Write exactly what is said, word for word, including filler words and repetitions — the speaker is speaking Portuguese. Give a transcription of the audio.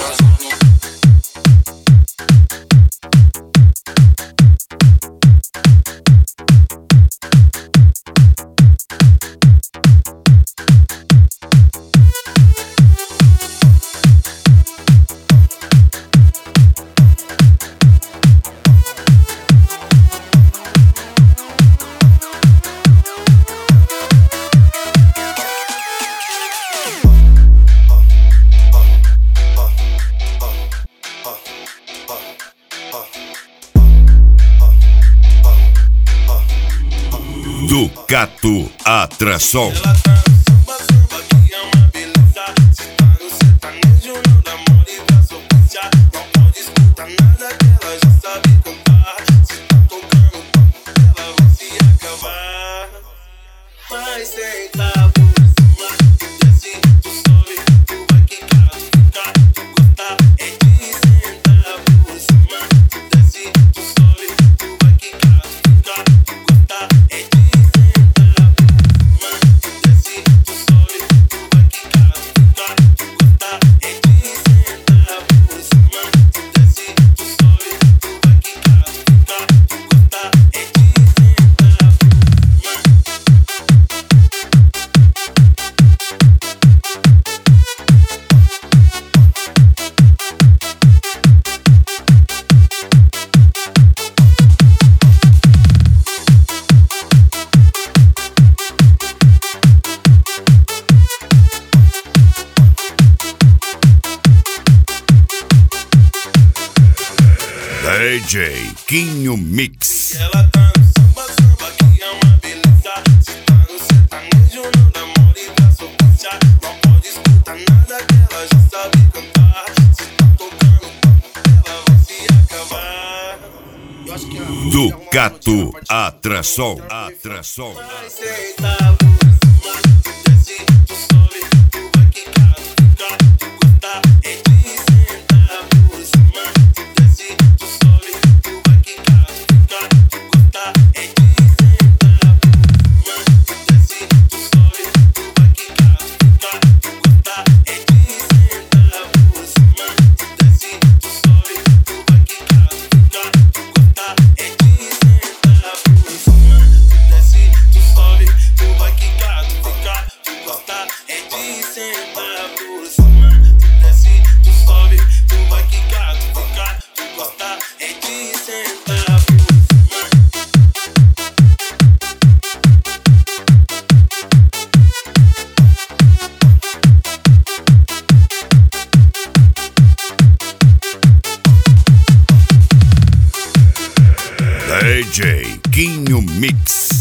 Ducato Atração. D J Quinho Mix. Ela tá no samba, samba que é uma beleza. Se tá no sertanejo, não demora e dá sofrência. Não pode escutar nada que ela já sabe cantar. Se tá tocando pop, ela vai se acabar. Eu acho que a Ducato Atração. Atração. vai sentar por cima, tu desce, tu sobe, tu vai quicar, tu fica, tu gosta, é de sentar por cima, tu desce, tu sobe, tu vai quicar, tu fica, tu gosta, é de sentar por cima, tu desce, tu sobe, tu vai quicar, tu fica, tu gosta, é de sentar por cima, tu desce, tu sobe, tu vai quicar, tu fica, tu gosta, é de sentar por cima, tu desce, tu sobe, tu vai quicar, tu fica, tu gosta, é de sentar por cima, tu desce, tu sobe, tu vai quicar, tu fica, tu gosta, é de sentar por cima. D J Quinho Mix.